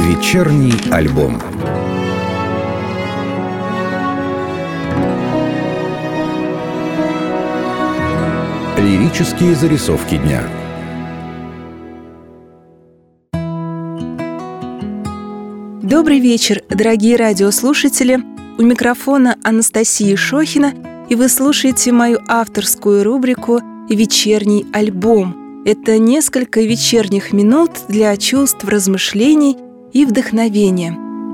Вечерний альбом. Лирические зарисовки дня. Добрый вечер, дорогие радиослушатели. У микрофона Анастасия Шохина, и вы слушаете мою авторскую рубрику «Вечерний альбом». Это несколько вечерних минут для чувств, размышлений и вдохновения.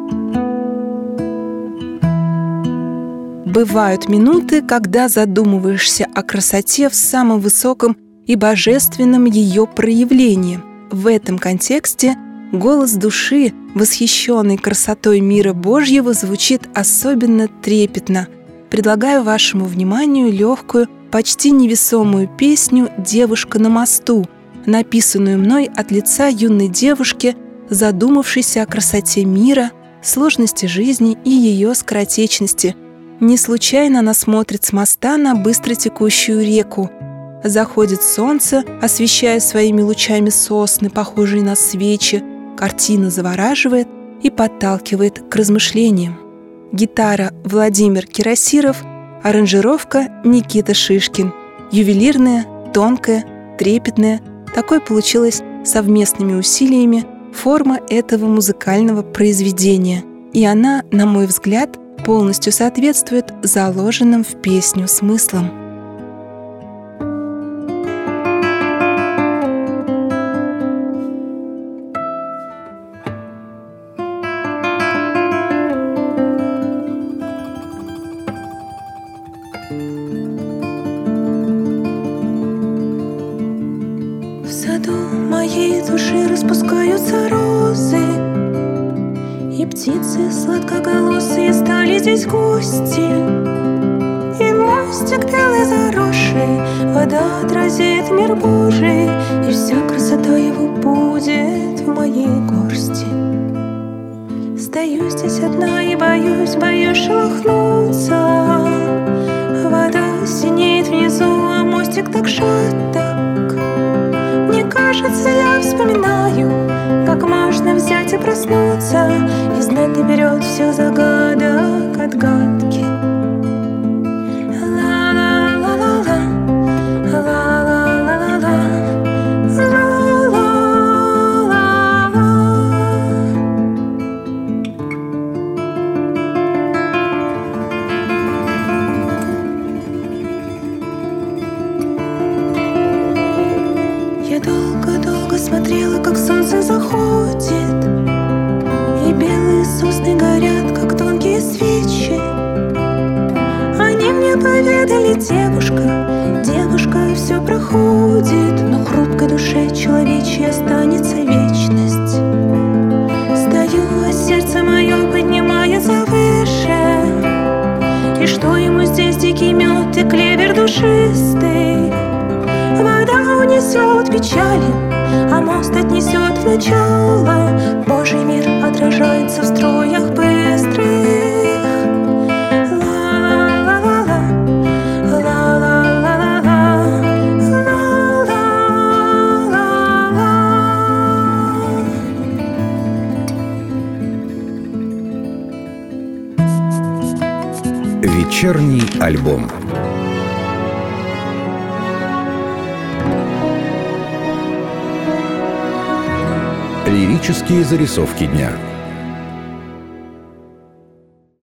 Бывают минуты, когда задумываешься о красоте в самом высоком и божественном ее проявлении. В этом контексте голос души, восхищенный красотой мира Божьего, звучит особенно трепетно. Предлагаю вашему вниманию легкую, почти невесомую песню «Девушка на мосту», написанную мной от лица юной девушки, задумавшейся о красоте мира, сложности жизни и ее скоротечности. Не случайно она смотрит с моста на быстротекущую реку. Заходит солнце, освещая своими лучами сосны, похожие на свечи. Картина завораживает и подталкивает к размышлениям. Гитара Владимир Кирасиров, аранжировка Никита Шишкин. Ювелирная, тонкая, трепетная. Такой получилась совместными усилиями форма этого музыкального произведения. И она, на мой взгляд, полностью соответствует заложенным в песню смыслам. В саду моей души распускаются розы, и птицы сладкоголосые стали здесь гости. И мостик белый заросший, вода отразит мир Божий, и вся красота его будет в моей горсти. Стою здесь одна и боюсь шелохнуться. Вода синеет внизу, а мостик так шаток. Мне кажется, я вспоминаю, как можно взять и проснуться и знать наперед все загадок отгадки. Ла-ла-ла-ла-ла, ла-ла-ла-ла-ла, ла-ла-ла-ла. Я долго-долго смотрела, как солнце заходит, и белые сосны горят, как тонкие свечи. Они мне поведали: девушка, все проходит, но в хрупкой душе человечьей останется вечность. Стою, а сердце мое поднимается выше, и что ему здесь дикий мед и клевер душистый? Вода унесет печали, а мост отнесет в начало. Божий мир отражается в струях быстрых. Ла-ла-ла-ла-ла, ла-ла-ла-ла-ла, ла-ла-ла-ла. Вечерний альбом. Лирические зарисовки дня.